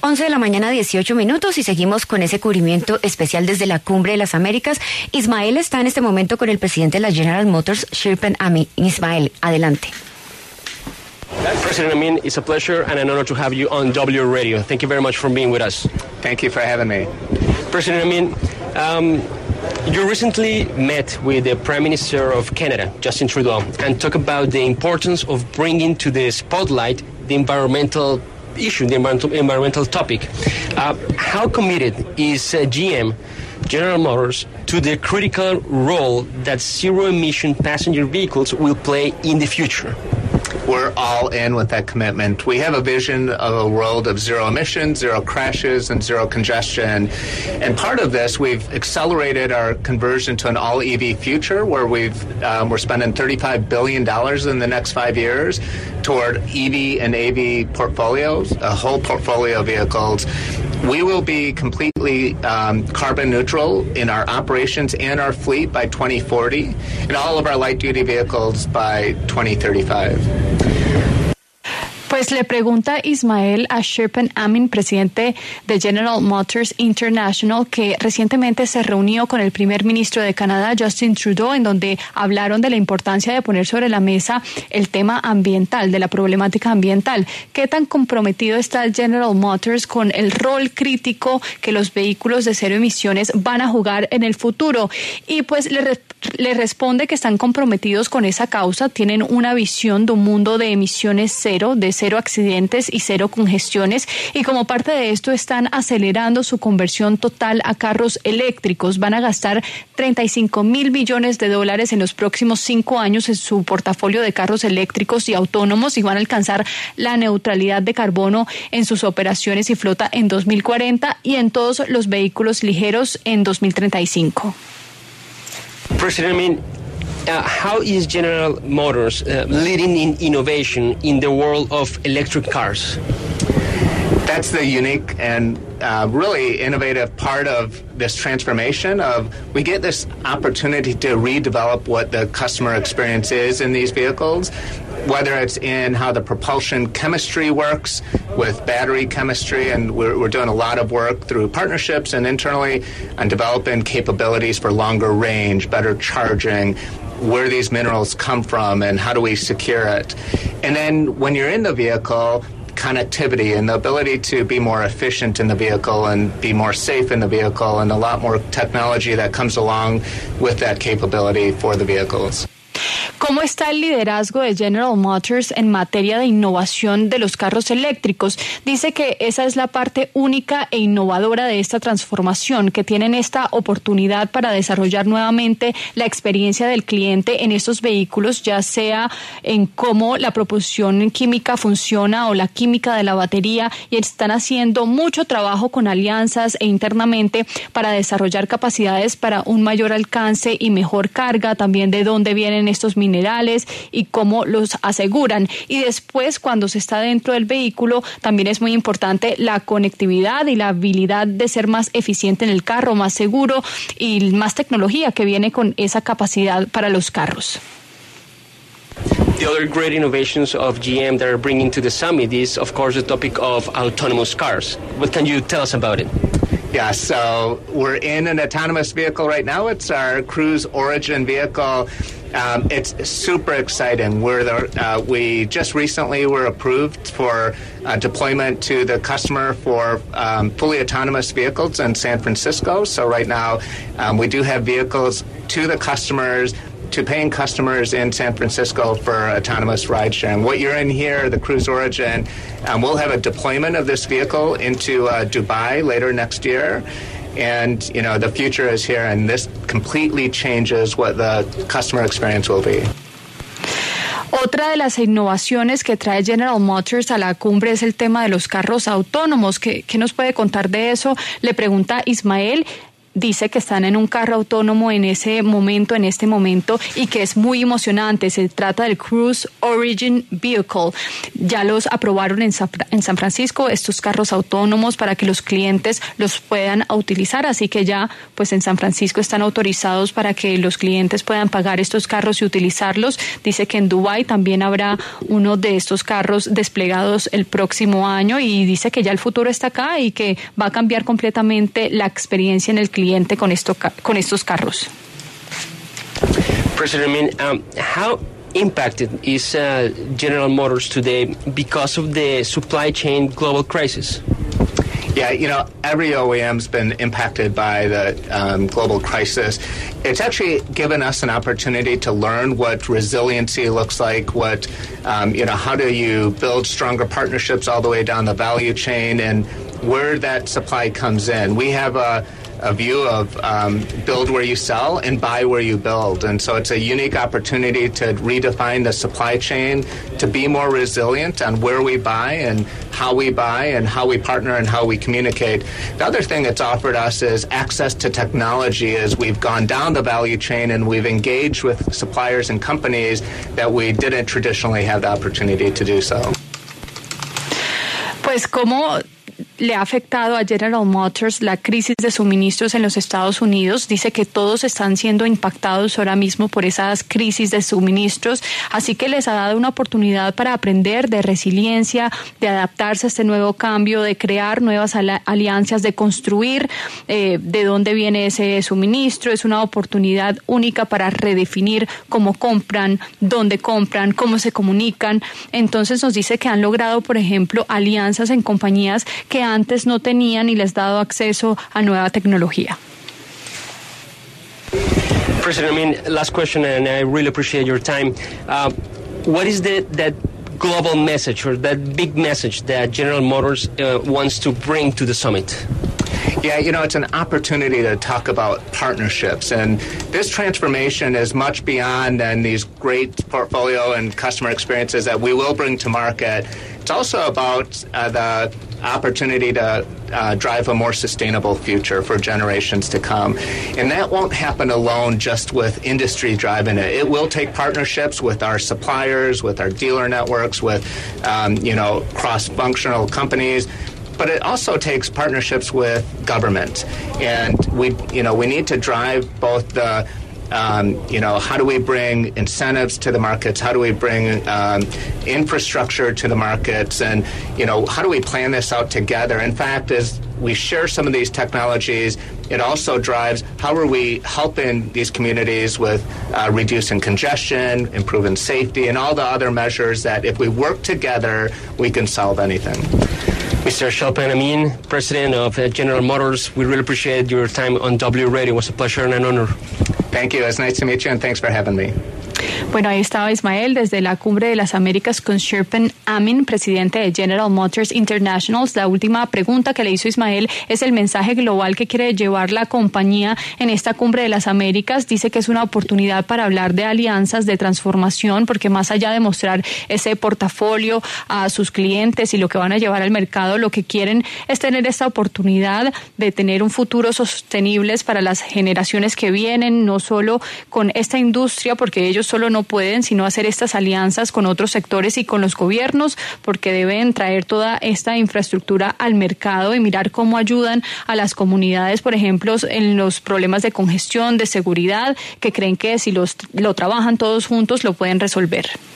11 de la mañana, 18 minutos, y seguimos con ese cubrimiento especial desde la Cumbre de las Américas. Ismael está en este momento con el presidente de la General Motors, Sherpen Amin. Ismael, adelante. President Amin, it's a pleasure and an honor to have you on W Radio. Thank you very much for being with us. Thank you for having me. President Amin, you recently met with the Prime Minister of Canada, Justin Trudeau, and talked about the importance of bringing to the spotlight the environmental issue, the environmental topic. How committed is GM, General Motors, to the critical role that zero-emission passenger vehicles will play in the future? We're all in with that commitment. We have a vision of a world of zero emissions, zero crashes, and zero congestion. And part of this, we've accelerated our conversion to an all-EV future where we're spending $35 billion in the next 5 years toward EV and AV portfolios, a whole portfolio of vehicles. We will be completely carbon neutral in our operations and our fleet by 2040, and all of our light-duty vehicles by 2035. Pues le pregunta Ismael a Sherpen Amin, presidente de General Motors International, que recientemente se reunió con el primer ministro de Canadá, Justin Trudeau, en donde hablaron de la importancia de poner sobre la mesa el tema ambiental, de la problemática ambiental. ¿Qué tan comprometido está General Motors con el rol crítico que los vehículos de cero emisiones van a jugar en el futuro? Y pues le responde que están comprometidos con esa causa, tienen una visión de un mundo de emisiones cero, de cero accidentes y cero congestiones, y como parte de esto están acelerando su conversión total a carros eléctricos. Van a gastar $35,000 billones en los próximos 5 años en su portafolio de carros eléctricos y autónomos, y van a alcanzar la neutralidad de carbono en sus operaciones y flota en 2040 y en todos los vehículos ligeros en 2035. President Amin, how is General Motors leading in innovation in the world of electric cars? That's the unique and really innovative part of this transformation we get this opportunity to redevelop what the customer experience is in these vehicles, whether it's in how the propulsion chemistry works with battery chemistry, and we're doing a lot of work through partnerships and internally on developing capabilities for longer range, better charging, where these minerals come from and how do we secure it. And then when you're in the vehicle, connectivity and the ability to be more efficient in the vehicle and be more safe in the vehicle, and a lot more technology that comes along with that capability for the vehicles. ¿Cómo está el liderazgo de General Motors en materia de innovación de los carros eléctricos? Dice que esa es la parte única e innovadora de esta transformación, que tienen esta oportunidad para desarrollar nuevamente la experiencia del cliente en estos vehículos, ya sea en cómo la propulsión química funciona o la química de la batería, y están haciendo mucho trabajo con alianzas e internamente para desarrollar capacidades para un mayor alcance y mejor carga, también de dónde vienen estos minerales y cómo los aseguran. Y después, cuando se está dentro del vehículo, también es muy importante la conectividad y la habilidad de ser más eficiente en el carro, más seguro, y más tecnología que viene con esa capacidad para los carros. The other great innovations of GM that are bringing to the summit is, of course, the topic of autonomous cars. What can you tell us about it? Yeah, so we're in an autonomous vehicle right now. It's our Cruise Origin vehicle. It's super exciting. We just recently were approved for deployment to the customer for fully autonomous vehicles in San Francisco. So right now we do have vehicles to the customers, to paying customers in San Francisco for autonomous ride sharing. What you're in here, the Cruise Origin, we'll have a deployment of this vehicle into Dubai later next year. And, you know, the future is here, and this completely changes what the customer experience will be. Otra de las innovaciones que trae General Motors a la cumbre es el tema de los carros autónomos. ¿Qué nos puede contar de eso? Le pregunta Ismael. dice que están en un carro autónomo en este momento, y que es muy emocionante. Se trata del Cruise Origin Vehicle. Ya los aprobaron en San Francisco, estos carros autónomos, para que los clientes los puedan utilizar. Así que ya, pues en San Francisco están autorizados para que los clientes puedan pagar estos carros y utilizarlos. Dice que en Dubái también habrá uno de estos carros desplegados el próximo año, y dice que ya el futuro está acá y que va a cambiar completamente la experiencia en el cliente con estos carros. President, how impacted is General Motors today because of the supply chain global crisis? Yeah, every OEM's been impacted by the global crisis. It's actually given us an opportunity to learn what resiliency looks like, how do you build stronger partnerships all the way down the value chain, and where that supply comes in. We have a view of build where you sell and buy where you build. And so it's a unique opportunity to redefine the supply chain, to be more resilient on where we buy and how we partner and how we communicate. The other thing it's offered us is access to technology as we've gone down the value chain and we've engaged with suppliers and companies that we didn't traditionally have the opportunity to do so. Pues como le ha afectado a General Motors la crisis de suministros en los Estados Unidos. Dice que todos están siendo impactados ahora mismo por esas crisis de suministros, así que les ha dado una oportunidad para aprender de resiliencia, de adaptarse a este nuevo cambio, de crear nuevas alianzas, de construir de dónde viene ese suministro. Es una oportunidad única para redefinir cómo compran, dónde compran, cómo se comunican. Entonces nos dice que han logrado, por ejemplo, alianzas en compañías que antes no tenían y les ha dado acceso a nueva tecnología. President, last question, and I really appreciate your time. What is that global message or that big message that General Motors wants to bring to the summit? Yeah, it's an opportunity to talk about partnerships. And this transformation is much beyond than these great portfolio and customer experiences that we will bring to market. It's also about the opportunity to drive a more sustainable future for generations to come. And that won't happen alone just with industry driving it. It will take partnerships with our suppliers, with our dealer networks, with, cross-functional companies. But it also takes partnerships with government. And we need to drive both the how do we bring incentives to the markets? How do we bring infrastructure to the markets? And, how do we plan this out together? In fact, as we share some of these technologies, it also drives how are we helping these communities with reducing congestion, improving safety, and all the other measures that if we work together, we can solve anything. Mr. Chilpan Amin, President of General Motors, we really appreciate your time on W Radio. It was a pleasure and an honor. Thank you. It's nice to meet you, and thanks for having me. Bueno, ahí estaba Ismael desde la Cumbre de las Américas con Chirpan Amin, presidente de General Motors International. La última pregunta que le hizo Ismael es el mensaje global que quiere llevar la compañía en esta Cumbre de las Américas. Dice que es una oportunidad para hablar de alianzas, de transformación, porque más allá de mostrar ese portafolio a sus clientes y lo que van a llevar al mercado, lo que quieren es tener esta oportunidad de tener un futuro sostenible para las generaciones que vienen, no solo con esta industria, porque ellos solo no pueden, sino hacer estas alianzas con otros sectores y con los gobiernos, porque deben traer toda esta infraestructura al mercado y mirar cómo ayudan a las comunidades, por ejemplo, en los problemas de congestión, de seguridad, que creen que si lo trabajan todos juntos lo pueden resolver.